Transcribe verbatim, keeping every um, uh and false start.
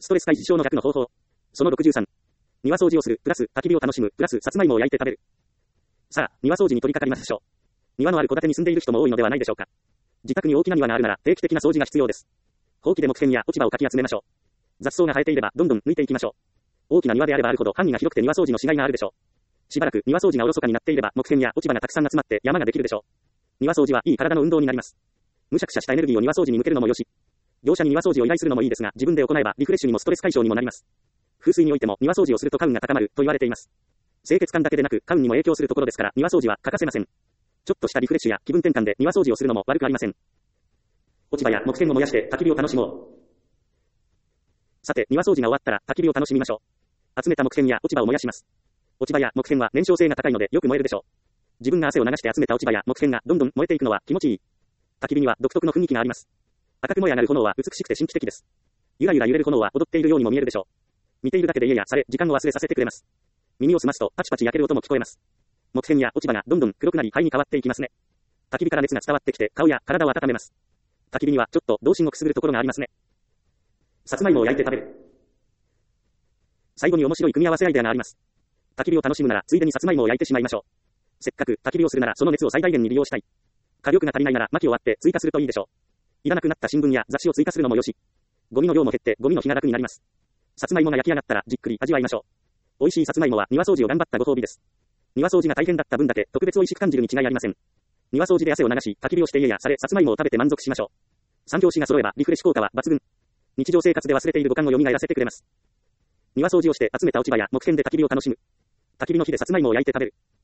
ストレス解消の逆の方法。そのろくじゅうさん。庭掃除をする、プラス焚き火を楽しむ、プラスさつまいもを焼いて食べる。さあ、庭掃除に取り掛かりましょう。庭のある戸建てに住んでいる人も多いのではないでしょうか。自宅に大きな庭があるなら定期的な掃除が必要です。ほうきで木片や落ち葉をかき集めましょう。雑草が生えていればどんどん抜いていきましょう。大きな庭であればあるほど範囲が広くて庭掃除のしがいがあるでしょう。しばらく庭掃除がおろそかになっていれば木片や落ち葉がたくさん集まって山ができるでしょう。庭掃除はいい体の運動になります。むしゃくしゃしたエネルギーを庭掃除に向けるのもよし。業者に庭掃除を依頼するのもいいですが、自分で行えばリフレッシュにもストレス解消にもなります。風水においても庭掃除をすると家運が高まると言われています。清潔感だけでなく家運にも影響するところですから庭掃除は欠かせません。ちょっとしたリフレッシュや気分転換で庭掃除をするのも悪くありません。落ち葉や木片を燃やして焚き火を楽しもう。さて、庭掃除が終わったら焚き火を楽しみましょう。集めた木片や落ち葉を燃やします。落ち葉や木片は燃焼性が高いのでよく燃えるでしょう。自分が汗を流して集めた落ち葉や木片がどんどん燃えていくのは気持ちいい。焚き火には独特の雰囲気があります。赤く燃え上がる炎は美しくて神秘的です。ゆらゆら揺れる炎は踊っているようにも見えるでしょう。見ているだけで家やされ、時間を忘れさせてくれます。耳を澄ますとパチパチ焼ける音も聞こえます。木片や落ち葉がどんどん黒くなり灰に変わっていきますね。焚き火から熱が伝わってきて顔や体を温めます。焚き火にはちょっと童心をくすぐるところがありますね。さつまいもを焼いて食べる。最後に面白い組み合わせアイデアがあります。焚き火を楽しむならついでにさつまいもを焼いてしまいましょう。せっかく焚き火をするならその熱を最大限に利用したい。火力が足りないなら薪を割って追加するといいでしょう。いらなくなった新聞や雑誌を追加するのもよし。ゴミの量も減ってゴミの日が楽になります。さつまいもが焼き上がったらじっくり味わいましょう。美味しいさつまいもは庭掃除を頑張ったご褒美です。庭掃除が大変だった分だけ特別美味しく感じるに違いありません。庭掃除で汗を流し焚き火をして家やされさつまいもを食べて満足しましょう。三拍子が揃えばリフレッシュ効果は抜群。日常生活で忘れている五感を蘇らせてくれます。庭掃除をして集めた落ち葉や木片で焚き火を楽しむ。焚き火の火でさつまいもを焼いて食べる。